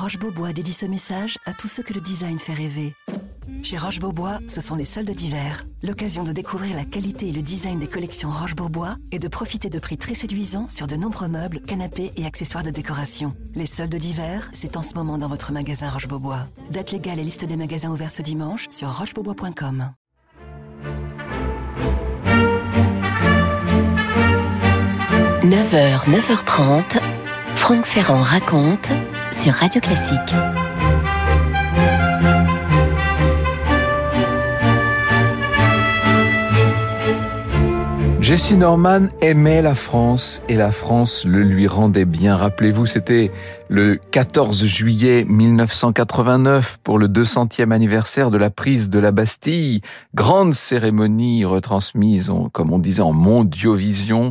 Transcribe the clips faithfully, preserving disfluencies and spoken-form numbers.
Roche Beaubois dédie ce message à tous ceux que le design fait rêver. Chez Roche Beaubois, ce sont les soldes d'hiver. L'occasion de découvrir la qualité et le design des collections Roche Beaubois et de profiter de prix très séduisants sur de nombreux meubles, canapés et accessoires de décoration. Les soldes d'hiver, c'est en ce moment dans votre magasin Roche Beaubois. Date légale et liste des magasins ouverts ce dimanche sur roche beaubois point com. neuf heures, neuf heures trente, Franck Ferrand raconte sur Radio Classique. Jessye Norman aimait la France et la France le lui rendait bien. Rappelez-vous, c'était le quatorze juillet mille neuf cent quatre-vingt-neuf pour le deux centième anniversaire de la prise de la Bastille. Grande cérémonie retransmise, comme on disait, en mondiovision.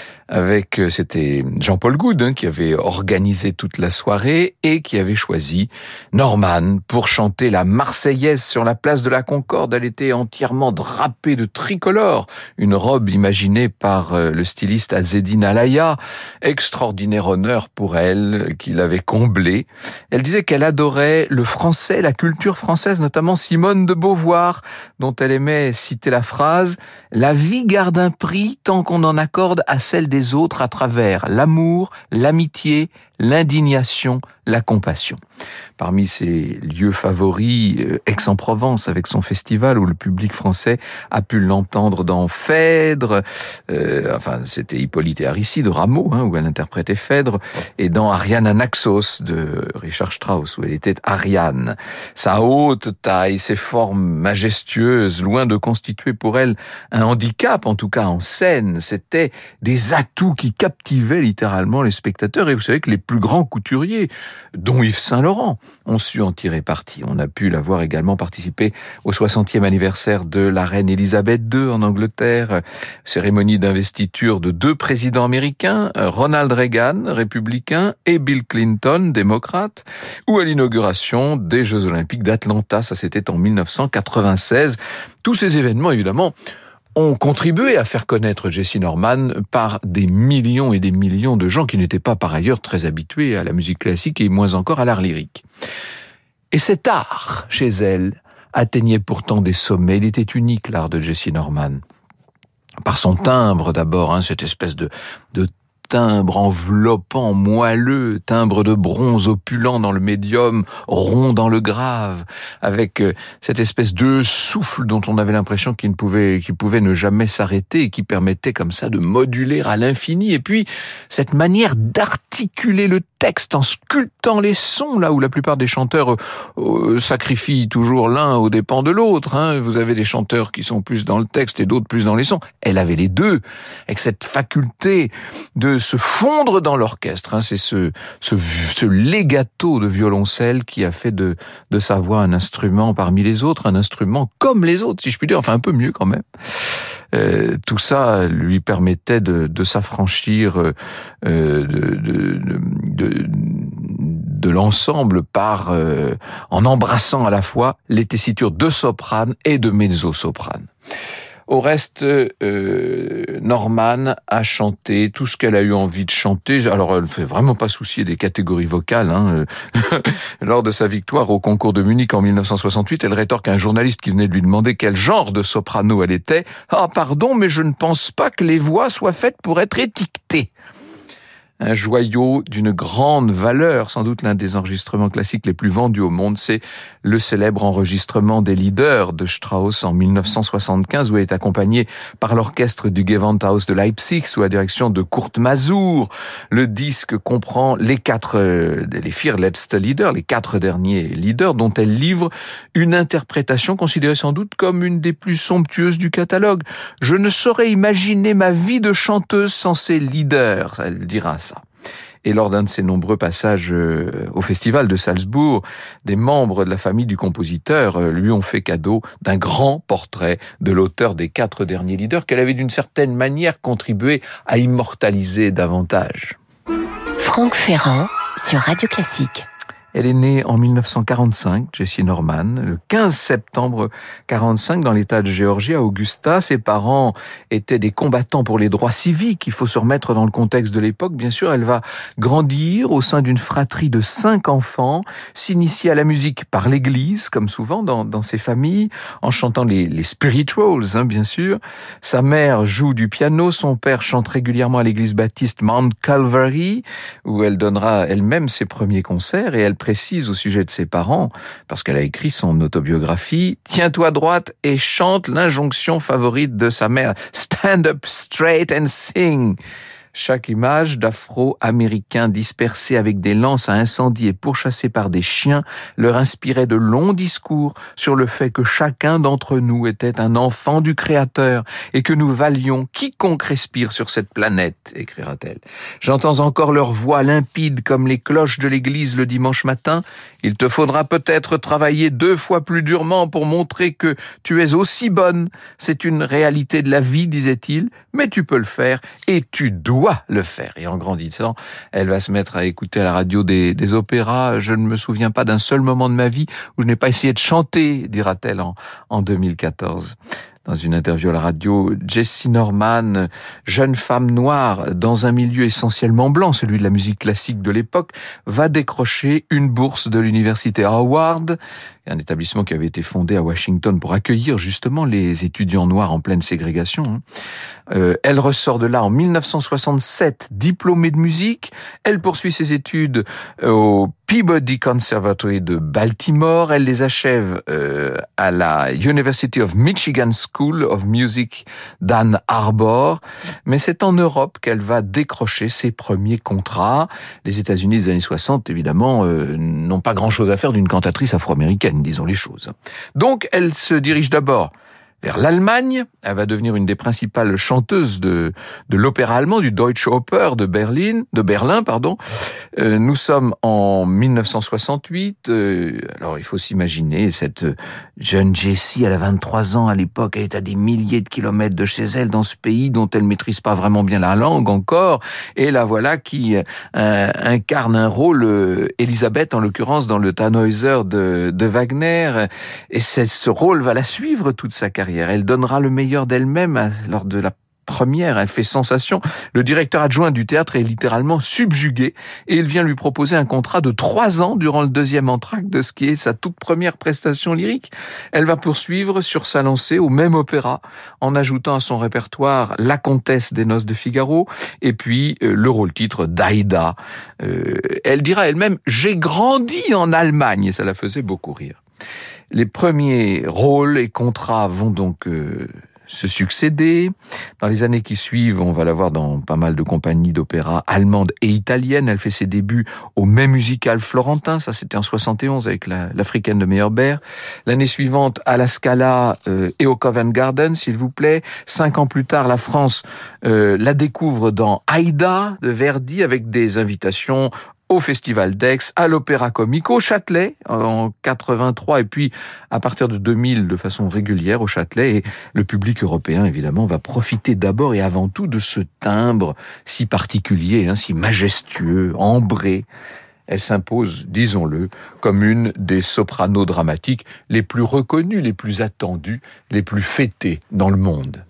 Avec, c'était Jean-Paul Goude hein, qui avait organisé toute la soirée et qui avait choisi Norman pour chanter la Marseillaise sur la place de la Concorde. Elle était entièrement drapée de tricolore, une robe imaginée par le styliste Azzedine Alaïa. Extraordinaire honneur pour elle, qui l'avait comblée. Elle disait qu'elle adorait le français, la culture française, notamment Simone de Beauvoir, dont elle aimait citer la phrase « La vie garde un prix tant qu'on en accorde à celle des autres à travers l'amour, l'amitié, l'indignation, la compassion ». Parmi ses lieux favoris, Aix-en-Provence avec son festival où le public français a pu l'entendre dans Phèdre, euh, enfin c'était Hippolyte et Aricie de Rameau, hein, où elle interprétait Phèdre, et dans Ariane Anaxos de Richard Strauss où elle était Ariane. Sa haute taille, ses formes majestueuses, loin de constituer pour elle un handicap, en tout cas en scène, c'était des atouts qui captivaient littéralement les spectateurs. Et vous savez que les plus grands couturiers, dont Yves Saint-Laurent, ont su en tirer parti. On a pu la voir également participer au soixantième anniversaire de la reine Elisabeth deux en Angleterre, cérémonie d'investiture de deux présidents américains, Ronald Reagan, républicain, et Bill Clinton, démocrate, ou à l'inauguration des Jeux Olympiques d'Atlanta, ça c'était en mille neuf cent quatre-vingt-seize. Tous ces événements, évidemment, ont contribué à faire connaître Jessye Norman par des millions et des millions de gens qui n'étaient pas par ailleurs très habitués à la musique classique et moins encore à l'art lyrique. Et cet art, chez elle, atteignait pourtant des sommets. Il était unique, l'art de Jessye Norman. Par son timbre d'abord, hein, cette espèce de, de timbre enveloppant, moelleux, timbre de bronze opulent dans le médium, rond dans le grave, avec euh, cette espèce de souffle dont on avait l'impression qu'il ne pouvait, qu'il pouvait ne jamais s'arrêter et qui permettait comme ça de moduler à l'infini. Et puis, cette manière d'articuler le texte en sculptant les sons, là où la plupart des chanteurs euh, sacrifient toujours l'un aux dépens de l'autre. Hein. Vous avez des chanteurs qui sont plus dans le texte et d'autres plus dans les sons. Elle avait les deux, avec cette faculté de se fondre dans l'orchestre. Hein. C'est ce, ce, ce legato de violoncelle qui a fait de, de sa voix un instrument parmi les autres, un instrument comme les autres, si je puis dire, enfin un peu mieux quand même. Euh, tout ça lui permettait de, de s'affranchir euh, de, de, de, de l'ensemble par euh, en embrassant à la fois les tessitures de soprane et de mezzo-soprane. Au reste, euh, Norman a chanté tout ce qu'elle a eu envie de chanter. Alors, elle ne fait vraiment pas soucier des catégories vocales. Hein. Lors de sa victoire au concours de Munich en mille neuf cent soixante-huit, elle rétorque à un journaliste qui venait de lui demander quel genre de soprano elle était. « Ah, pardon, mais je ne pense pas que les voix soient faites pour être étiquetées. » Un joyau d'une grande valeur, sans doute l'un des enregistrements classiques les plus vendus au monde, c'est le célèbre enregistrement des Lieder de Strauss en mille neuf cent soixante-quinze, où elle est accompagnée par l'orchestre du Gewandhaus de Leipzig, sous la direction de Kurt Masur. Le disque comprend les quatre, les vier letzte Lieder, les quatre derniers Lieder, dont elle livre une interprétation considérée sans doute comme une des plus somptueuses du catalogue. Je ne saurais imaginer ma vie de chanteuse sans ces Lieder, elle dira ça. Et lors d'un de ses nombreux passages au festival de Salzbourg, des membres de la famille du compositeur lui ont fait cadeau d'un grand portrait de l'auteur des quatre derniers Lieder qu'elle avait d'une certaine manière contribué à immortaliser davantage. Franck Ferrand sur Radio Classique. Elle est née en mille neuf cent quarante-cinq, Jessie Norman, le quinze septembre quarante-cinq, dans l'État de Géorgie, à Augusta. Ses parents étaient des combattants pour les droits civiques. Il faut se remettre dans le contexte de l'époque. Bien sûr, elle va grandir au sein d'une fratrie de cinq enfants, s'initier à la musique par l'église, comme souvent dans, dans ses familles, en chantant les, les spirituals, hein, bien sûr. Sa mère joue du piano, son père chante régulièrement à l'église baptiste Mount Calvary, où elle donnera elle-même ses premiers concerts, et elle précise au sujet de ses parents, parce qu'elle a écrit son autobiographie, « Tiens-toi droite et chante l'injonction favorite de sa mère, stand up straight and sing ». Chaque image d'Afro-Américains dispersés avec des lances à incendie et pourchassés par des chiens leur inspirait de longs discours sur le fait que chacun d'entre nous était un enfant du Créateur et que nous valions quiconque respire sur cette planète, écrira-t-elle. J'entends encore leur voix limpide comme les cloches de l'église le dimanche matin. Il te faudra peut-être travailler deux fois plus durement pour montrer que tu es aussi bonne. C'est une réalité de la vie, disait-il, mais tu peux le faire et tu dois le faire. Et en grandissant, elle va se mettre à écouter à la radio des, des opéras. Je ne me souviens pas d'un seul moment de ma vie où je n'ai pas essayé de chanter, dira-t-elle en, en deux mille quatorze. Dans une interview à la radio, Jessie Norman, jeune femme noire dans un milieu essentiellement blanc, celui de la musique classique de l'époque, va décrocher une bourse de l'université Howard, un établissement qui avait été fondé à Washington pour accueillir justement les étudiants noirs en pleine ségrégation. Euh, elle ressort de là en mille neuf cent soixante-sept, diplômée de musique. Elle poursuit ses études au Peabody Conservatory de Baltimore. Elle les achève euh, à la University of Michigan School of Music d'Ann Arbor. Mais c'est en Europe qu'elle va décrocher ses premiers contrats. Les États-Unis des années soixante, évidemment, euh, n'ont pas grand-chose à faire d'une cantatrice afro-américaine, disons les choses. Donc, elle se dirige d'abord vers l'Allemagne. Elle va devenir une des principales chanteuses de, de l'opéra allemand, du Deutsche Oper de Berlin, de Berlin, pardon. Euh, nous sommes en mille neuf cent soixante-huit. Euh, alors, il faut s'imaginer cette jeune Jessie, elle a vingt-trois ans à l'époque, elle est à des milliers de kilomètres de chez elle, dans ce pays dont elle maîtrise pas vraiment bien la langue encore. Et la voilà qui euh, incarne un rôle, euh, Elisabeth en l'occurrence, dans le Tannhäuser de, de Wagner. Et c'est, ce rôle va la suivre toute sa carrière. Elle donnera le meilleur d'elle-même lors de la première, elle fait sensation. Le directeur adjoint du théâtre est littéralement subjugué et il vient lui proposer un contrat de trois ans durant le deuxième entracte de ce qui est sa toute première prestation lyrique. Elle va poursuivre sur sa lancée au même opéra en ajoutant à son répertoire La Comtesse des Noces de Figaro et puis euh, le rôle-titre d'Aïda. Euh, elle dira elle-même « J'ai grandi en Allemagne » et ça la faisait beaucoup rire. Les premiers rôles et contrats vont donc euh, se succéder. Dans les années qui suivent, on va la voir dans pas mal de compagnies d'opéra allemandes et italiennes. Elle fait ses débuts au Mai Musical Florentin, ça c'était en soixante et onze avec la, l'Africaine de Meyerbeer. L'année suivante, à la Scala euh, et au Covent Garden, s'il vous plaît. Cinq ans plus tard, la France euh, la découvre dans Aïda de Verdi avec des invitations au Festival d'Aix, à l'Opéra Comique, au Châtelet en quatre-vingt-trois et puis à partir de deux mille de façon régulière au Châtelet. Et le public européen évidemment va profiter d'abord et avant tout de ce timbre si particulier, hein, si majestueux, ambré. Elle s'impose, disons-le, comme une des sopranos dramatiques les plus reconnues, les plus attendues, les plus fêtées dans le monde.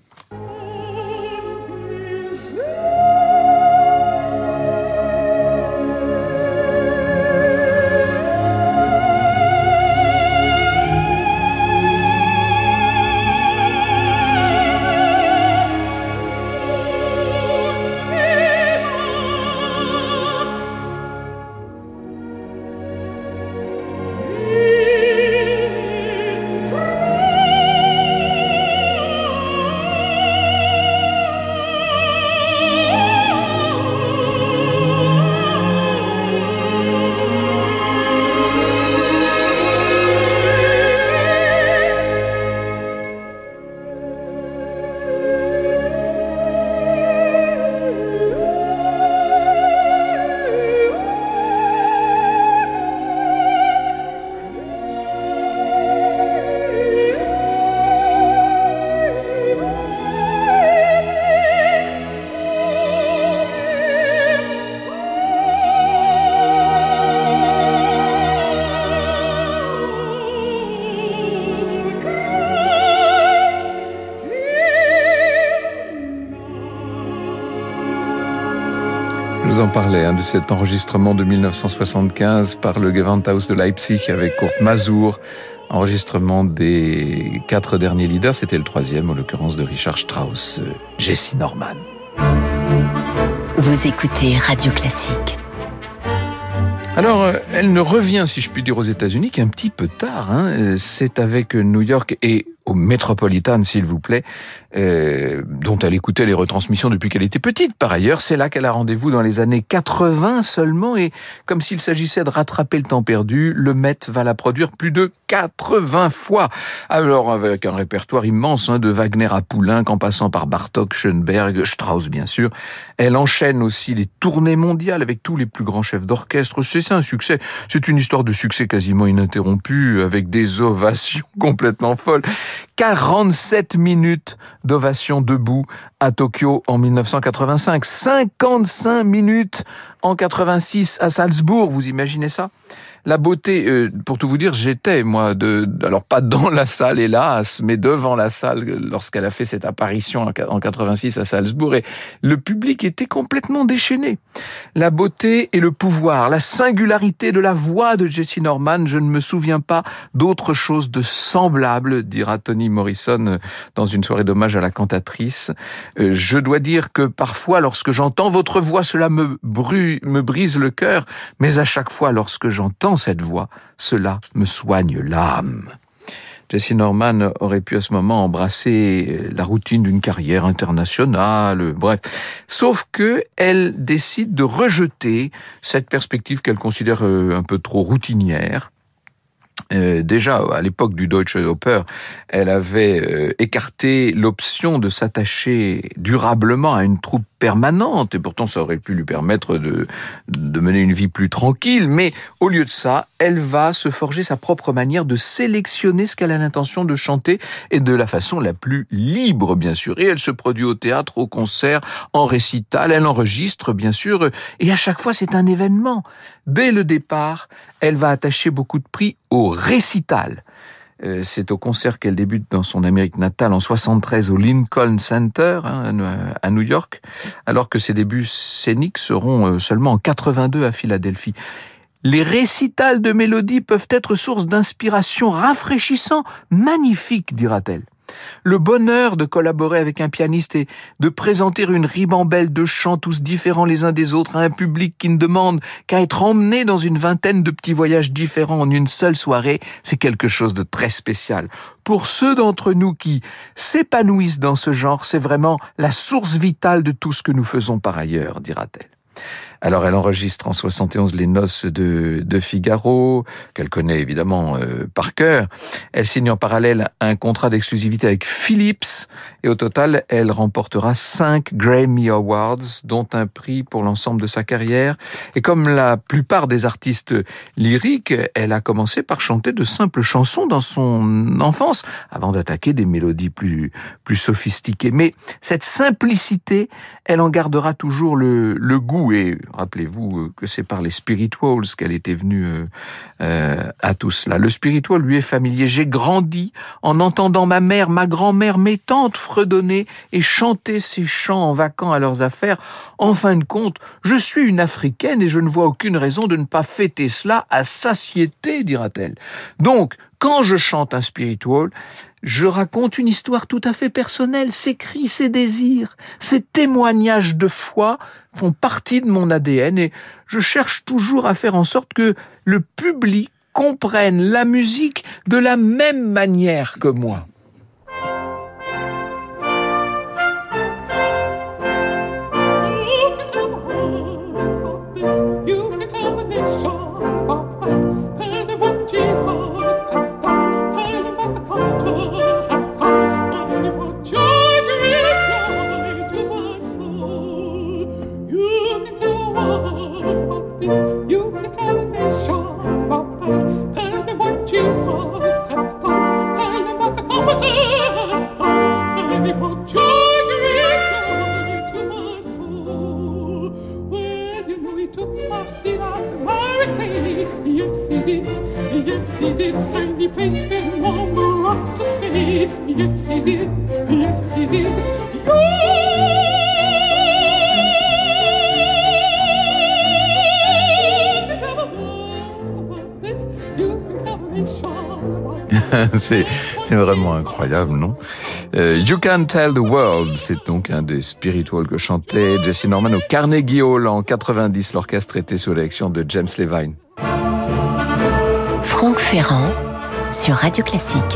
parlait hein, de cet enregistrement de mille neuf cent soixante-quinze par le Gewandhaus de Leipzig avec Kurt Masur. Enregistrement des quatre derniers leaders, c'était le troisième, en l'occurrence de Richard Strauss, Jessye Norman. Vous écoutez Radio Classique. Alors, elle ne revient, si je puis dire, aux États-Unis qu'un petit peu tard. Hein. C'est avec New York et au Metropolitan, s'il vous plaît, euh, dont elle écoutait les retransmissions depuis qu'elle était petite. Par ailleurs, c'est là qu'elle a rendez-vous dans les années quatre-vingts seulement, et comme s'il s'agissait de rattraper le temps perdu, le Met va la produire plus de quatre-vingts fois. Alors, avec un répertoire immense, hein, de Wagner à Poulenc, en passant par Bartók, Schoenberg, Strauss, bien sûr. Elle enchaîne aussi les tournées mondiales avec tous les plus grands chefs d'orchestre. C'est un succès. C'est une histoire de succès quasiment ininterrompue, avec des ovations complètement folles. quarante-sept minutes d'ovation debout à Tokyo en mille neuf cent quatre-vingt-cinq. cinquante-cinq minutes en quatre-vingt-six à Salzbourg. Vous imaginez ça ? La beauté, euh, pour tout vous dire, j'étais, moi, de, alors pas dans la salle, hélas, mais devant la salle lorsqu'elle a fait cette apparition en quatre-vingt-six à Salzbourg, et le public était complètement déchaîné. La beauté et le pouvoir, la singularité de la voix de Jessye Norman, je ne me souviens pas d'autre chose de semblable, dira Toni Morrison dans une soirée d'hommage à la cantatrice. Euh, je dois dire que parfois, lorsque j'entends votre voix, cela me, bru, me brise le cœur, mais à chaque fois, lorsque j'entends cette voix, cela me soigne l'âme. Jessye Norman aurait pu à ce moment embrasser la routine d'une carrière internationale, bref. Sauf que elle décide de rejeter cette perspective qu'elle considère un peu trop routinière. Euh, déjà, à l'époque du Deutsche Oper, elle avait euh, écarté l'option de s'attacher durablement à une troupe permanente, et pourtant ça aurait pu lui permettre de, de mener une vie plus tranquille, mais au lieu de ça, elle va se forger sa propre manière de sélectionner ce qu'elle a l'intention de chanter, et de la façon la plus libre, bien sûr. Et elle se produit au théâtre, au concert, en récital, elle enregistre, bien sûr, et à chaque fois c'est un événement. Dès le départ, elle va attacher beaucoup de prix au récital. C'est au concert qu'elle débute dans son Amérique natale en soixante-treize au Lincoln Center, hein, à New York, alors que ses débuts scéniques seront seulement en quatre-vingt-deux à Philadelphie. Les récitals de mélodies peuvent être source d'inspiration rafraîchissant, magnifique, dira-t-elle. Le bonheur de collaborer avec un pianiste et de présenter une ribambelle de chants tous différents les uns des autres à un public qui ne demande qu'à être emmené dans une vingtaine de petits voyages différents en une seule soirée, c'est quelque chose de très spécial. Pour ceux d'entre nous qui s'épanouissent dans ce genre, c'est vraiment la source vitale de tout ce que nous faisons par ailleurs, dira-t-elle. Alors elle enregistre en soixante et onze les Noces de, de Figaro, qu'elle connaît évidemment euh, par cœur. Elle signe en parallèle un contrat d'exclusivité avec Philips, et au total, elle remportera cinq Grammy Awards, dont un prix pour l'ensemble de sa carrière. Et comme la plupart des artistes lyriques, elle a commencé par chanter de simples chansons dans son enfance, avant d'attaquer des mélodies plus, plus sophistiquées. Mais cette simplicité, elle en gardera toujours le, le goût, et rappelez-vous que c'est par les spirituals qu'elle était venue euh, euh, à tout cela. Le spiritual lui est familier. J'ai grandi en entendant ma mère, ma grand-mère, mes tantes fredonner et chanter ces chants en vaquant à leurs affaires. En fin de compte, je suis une Africaine et je ne vois aucune raison de ne pas fêter cela à satiété, dira-t-elle. Donc, quand je chante un spiritual, je raconte une histoire tout à fait personnelle. Ces cris, ces désirs, ces témoignages de foi font partie de mon A D N, et je cherche toujours à faire en sorte que le public comprenne la musique de la même manière que moi. Yes, he did. Yes, he did. And he placed them on the rock to stay. Yes, he did. Yes, he did. You c'est, c'est vraiment incroyable, non? euh, You Can Tell the World, c'est donc un des spirituals que chantait Jesse Norman au Carnegie Hall en quatre-vingt-dix. L'orchestre était sous l'élection de James Levine. Franck Ferrand sur Radio Classique.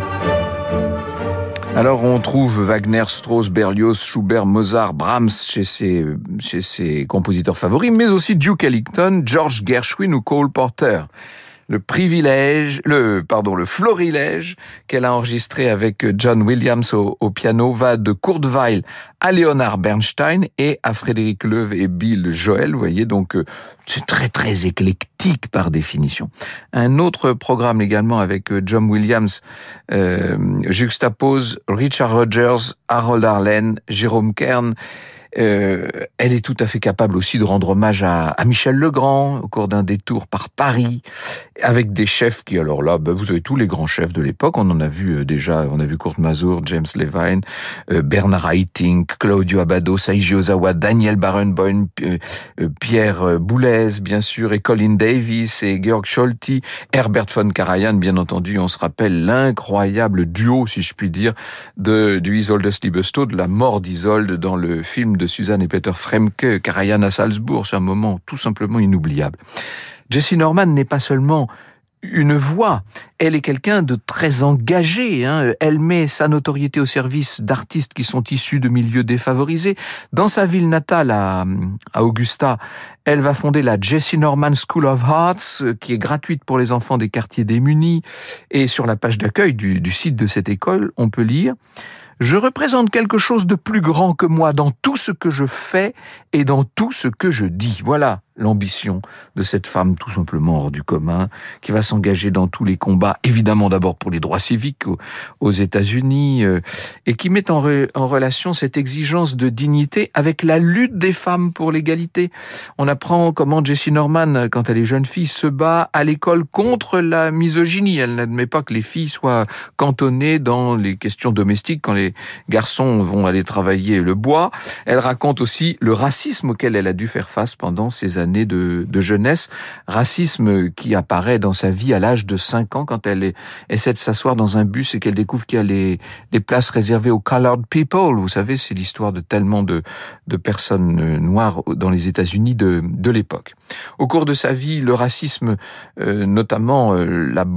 Alors on trouve Wagner, Strauss, Berlioz, Schubert, Mozart, Brahms chez ses, chez ses compositeurs favoris, mais aussi Duke Ellington, George Gershwin ou Cole Porter. Le privilège, le, pardon, le florilège qu'elle a enregistré avec John Williams au, au piano va de Kurt Weill à Leonard Bernstein et à Frédéric Loewe et Bill Joel. Vous voyez, donc, c'est très, très éclectique par définition. Un autre programme également avec John Williams euh, juxtapose Richard Rodgers, Harold Arlen, Jérôme Kern. Euh, elle est tout à fait capable aussi de rendre hommage à, à Michel Legrand au cours d'un détour par Paris, avec des chefs qui, alors là, ben, vous avez tous les grands chefs de l'époque. On en a vu euh, déjà, on a vu Kurt Masur, James Levine, euh, Bernard Haitink, Claudio Abbado, Seiji Ozawa, Daniel Barenboim, euh, euh, Pierre Boulez, bien sûr, et Colin Davis, et Georg Scholti, Herbert von Karajan, bien entendu. On se rappelle l'incroyable duo, si je puis dire, de, du Isoldes Liebestod, de la mort d'Isolde dans le film de Suzanne et Peter Fremke, Karajan à Salzbourg. C'est un moment tout simplement inoubliable. Jessie Norman n'est pas seulement une voix, elle est quelqu'un de très engagé. Hein. Elle met sa notoriété au service d'artistes qui sont issus de milieux défavorisés. Dans sa ville natale, à, à Augusta, elle va fonder la Jessie Norman School of Arts, qui est gratuite pour les enfants des quartiers démunis. Et sur la page d'accueil du, du site de cette école, on peut lire « Je représente quelque chose de plus grand que moi dans tout ce que je fais et dans tout ce que je dis. » Voilà l'ambition de cette femme tout simplement hors du commun, qui va s'engager dans tous les combats, évidemment d'abord pour les droits civiques aux, aux États-Unis, euh, et qui met en, re, en relation cette exigence de dignité avec la lutte des femmes pour l'égalité. On apprend comment Jessie Norman, quand elle est jeune fille, se bat à l'école contre la misogynie. Elle n'admet pas que les filles soient cantonnées dans les questions domestiques quand les garçons vont aller travailler le bois. Elle raconte aussi le racisme auquel elle a dû faire face pendant ces années De, de jeunesse, racisme qui apparaît dans sa vie à l'âge de cinq ans quand elle est, essaie de s'asseoir dans un bus et qu'elle découvre qu'il y a les, les places réservées aux colored people. Vous savez, c'est l'histoire de tellement de, de personnes noires dans les États-Unis de, de l'époque. Au cours de sa vie, le racisme, euh, notamment, euh, l'a,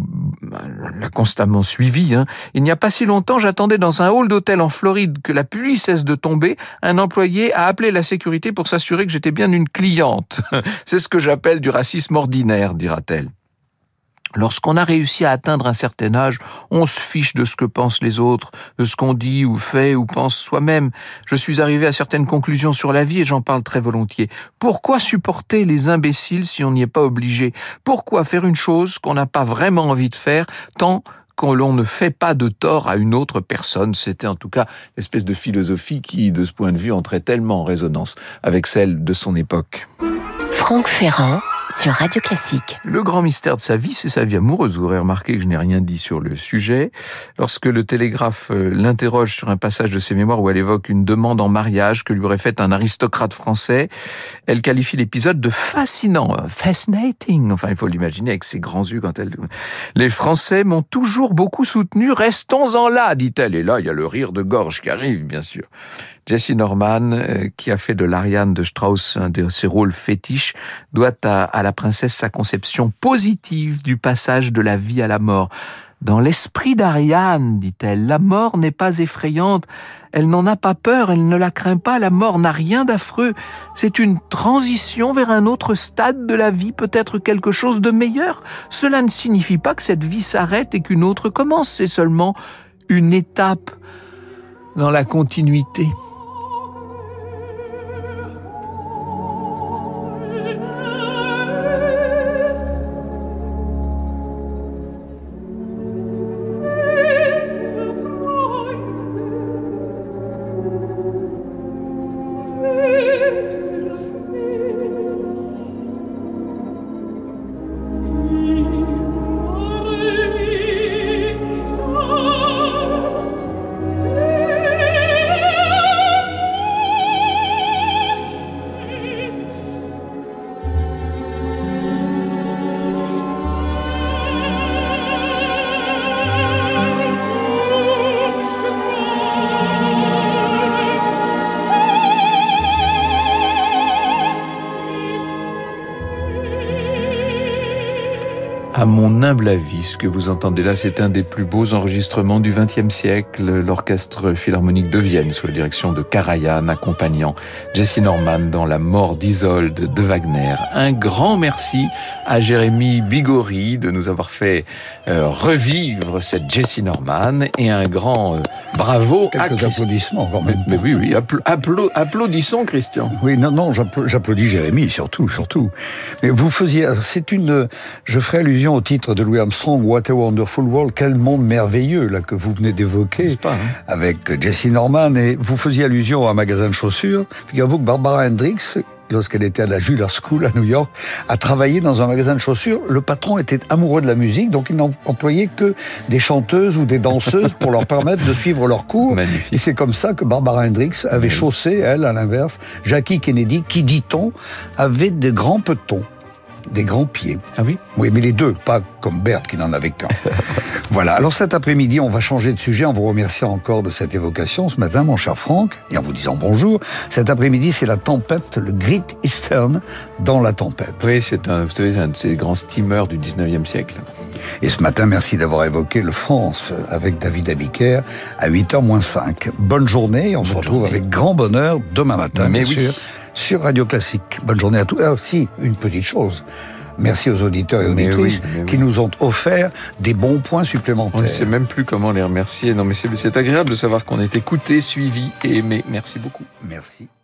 l'a constamment suivi. Hein. Il n'y a pas si longtemps, j'attendais dans un hall d'hôtel en Floride que la pluie cesse de tomber. Un employé a appelé la sécurité pour s'assurer que j'étais bien une cliente. C'est ce que j'appelle du racisme ordinaire, dira-t-elle. Lorsqu'on a réussi à atteindre un certain âge, on se fiche de ce que pensent les autres, de ce qu'on dit ou fait ou pense soi-même. Je suis arrivé à certaines conclusions sur la vie et j'en parle très volontiers. Pourquoi supporter les imbéciles si on n'y est pas obligé? Pourquoi faire une chose qu'on n'a pas vraiment envie de faire tant qu'on l'on ne fait pas de tort à une autre personne? C'était en tout cas l'espèce de philosophie qui, de ce point de vue, entrait tellement en résonance avec celle de son époque. Franck Ferrand sur Radio Classique. Le grand mystère de sa vie, c'est sa vie amoureuse. Vous aurez remarqué que je n'ai rien dit sur le sujet. Lorsque le Télégraphe l'interroge sur un passage de ses mémoires où elle évoque une demande en mariage que lui aurait faite un aristocrate français, elle qualifie l'épisode de fascinant, fascinating. Enfin, il faut l'imaginer avec ses grands yeux quand elle... Les Français m'ont toujours beaucoup soutenu, restons-en là, dit-elle. Et là, il y a le rire de gorge qui arrive, bien sûr. Jessie Norman, euh, qui a fait de l'Ariane de Strauss un de ses rôles fétiches, doit à, à la princesse sa conception positive du passage de la vie à la mort. Dans l'esprit d'Ariane, dit-elle, la mort n'est pas effrayante, elle n'en a pas peur, elle ne la craint pas, la mort n'a rien d'affreux. C'est une transition vers un autre stade de la vie, peut-être quelque chose de meilleur. Cela ne signifie pas que cette vie s'arrête et qu'une autre commence, c'est seulement une étape dans la continuité. Oh À mon humble avis, ce que vous entendez là, c'est un des plus beaux enregistrements du vingtième siècle. L'Orchestre Philharmonique de Vienne, sous la direction de Karajan, accompagnant Jessye Norman dans La mort d'Isolde de Wagner. Un grand merci à Jérémy Bigori de nous avoir fait euh, revivre cette Jessye Norman, et un grand euh, bravo Quelques à Christ... applaudissements quand même. Mais oui, oui, appl- appl- applaudissons Christian. Oui, non, non, j'appl- j'applaudis Jérémy, surtout, surtout. Mais vous faisiez, c'est une, je ferai allusion au titre de Louis Armstrong, What a Wonderful World, quel monde merveilleux, là, que vous venez d'évoquer, N'est-ce pas, hein, avec Jessye Norman, et vous faisiez allusion à un magasin de chaussures. Figurez-vous que Barbara Hendricks, lorsqu'elle était à la Juilliard School à New York, a travaillé dans un magasin de chaussures. Le patron était amoureux de la musique, donc il n'employait que des chanteuses ou des danseuses pour leur permettre de suivre leurs cours. Magnifique. Et c'est comme ça que Barbara Hendricks avait chaussé, elle, à l'inverse, Jackie Kennedy, qui, dit-on, avait des grands petons. Des grands pieds. Ah oui? Oui, mais les deux, pas comme Berthe qui n'en avait qu'un. Voilà, alors cet après-midi, on va changer de sujet en vous remerciant encore de cette évocation ce matin, mon cher Franck, et en vous disant bonjour. Cet après-midi, c'est la tempête, le Great Eastern dans la tempête. Oui, c'est un, vous savez, un de ces grands steamers du dix-neuvième siècle. Et ce matin, merci d'avoir évoqué le France avec David Abiker à huit heures moins cinq. Bonne journée, et on Bonne se retrouve journée. avec grand bonheur demain matin, Mais bien oui. sûr, sur Radio Classique. Bonne journée à tous. Ah, si, une petite chose. Merci aux auditeurs et Mais auditrices oui, mais oui. qui nous ont offert des bons points On supplémentaires. ne sait même plus comment les remercier. Non, mais c'est, c'est agréable de savoir qu'on est écouté, suivi et aimé. Merci beaucoup. Merci.